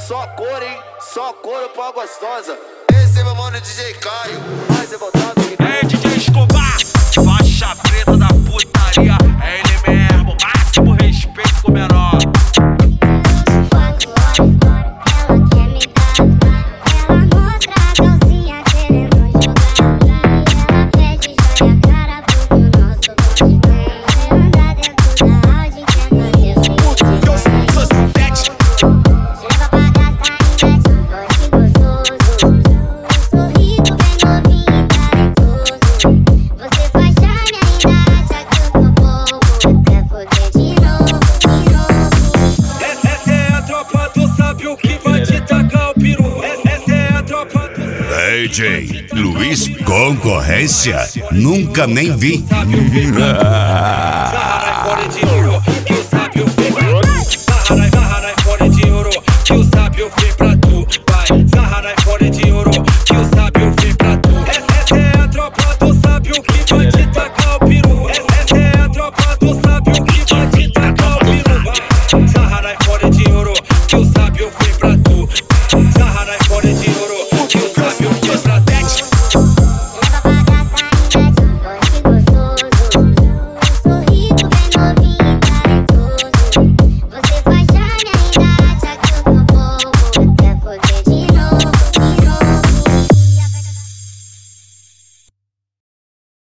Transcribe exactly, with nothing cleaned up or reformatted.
Só cor, hein? Só couro pra gostosa. Esse é meu mano D J Caio. Mais revoltado que é D J Escobar, faixa preta da putaria. É ele mesmo, máximo respeito com o menor. D J Luiz Concorrência, nunca nem vi.